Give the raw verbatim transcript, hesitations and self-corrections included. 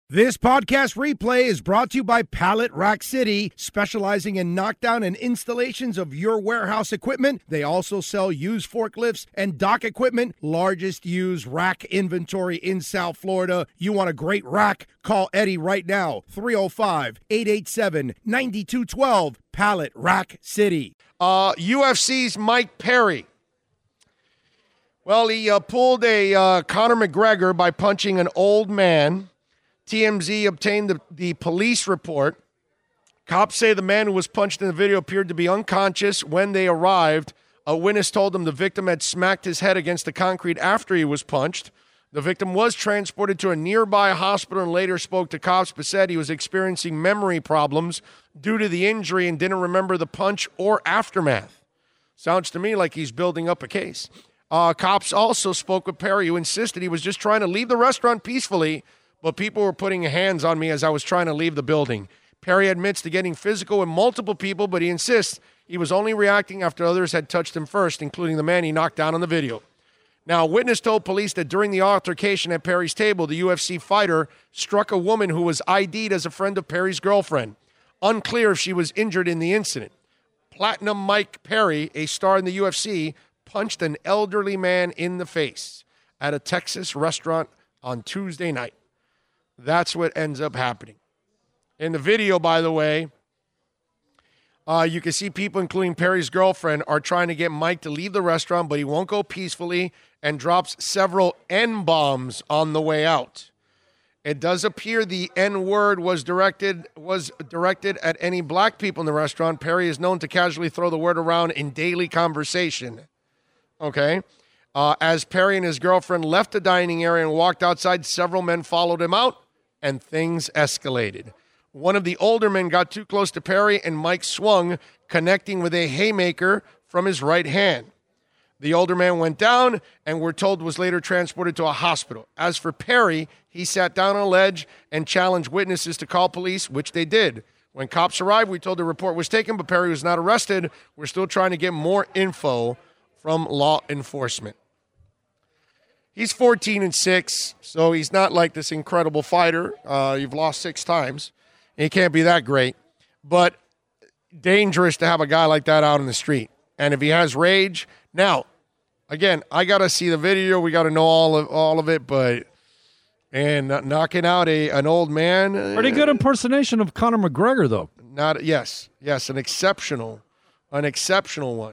This podcast replay is brought to you by Pallet Rack City, specializing in knockdown and installations of your warehouse equipment. They also sell used forklifts and dock equipment, largest used rack inventory in South Florida. You want a great rack? Call Eddie right now, three oh five, eight eight seven, nine two one two, Pallet Rack City. Uh, U F C's Mike Perry. Well, he uh, pulled a uh, Conor McGregor by punching an old man. T M Z obtained the, the police report. Cops say the man who was punched in the video appeared to be unconscious when they arrived. A witness told them the victim had smacked his head against the concrete after he was punched. The victim was transported to a nearby hospital and later spoke to cops, but said he was experiencing memory problems due to the injury and didn't remember the punch or aftermath. Sounds to me like he's building up a case. Uh, cops also spoke with Perry, who insisted he was just trying to leave the restaurant peacefully, but people were putting hands on me as I was trying to leave the building. Perry admits to getting physical with multiple people, but he insists he was only reacting after others had touched him first, including the man he knocked down on the video. Now, a witness told police that during the altercation at Perry's table, the U F C fighter struck a woman who was I D'd as a friend of Perry's girlfriend. Unclear if she was injured in the incident. Platinum Mike Perry, a star in the U F C, punched an elderly man in the face at a Texas restaurant on Tuesday night. That's what ends up happening. In the video, by the way, uh, you can see people, including Perry's girlfriend, are trying to get Mike to leave the restaurant, but he won't go peacefully and drops several N-bombs on the way out. It does appear the N-word was directed was directed at any black people in the restaurant. Perry is known to casually throw the word around in daily conversation. Okay? Uh, as Perry and his girlfriend left the dining area and walked outside, several men followed him out, and things escalated. One of the older men got too close to Perry, and Mike swung, connecting with a haymaker from his right hand. The older man went down, and we're told was later transported to a hospital. As for Perry, he sat down on a ledge and challenged witnesses to call police, which they did. When cops arrived, we told the report was taken, but Perry was not arrested. We're still trying to get more info from law enforcement. He's fourteen and six, so he's not like this incredible fighter. Uh, you've lost six times. He can't be that great, but dangerous to have a guy like that out in the street. And if he has rage, now, again, I got to see the video. We got to know all of all of it, but and knocking out a an old man. Pretty good impersonation of Conor McGregor, though. Not yes, yes, an exceptional, an exceptional one.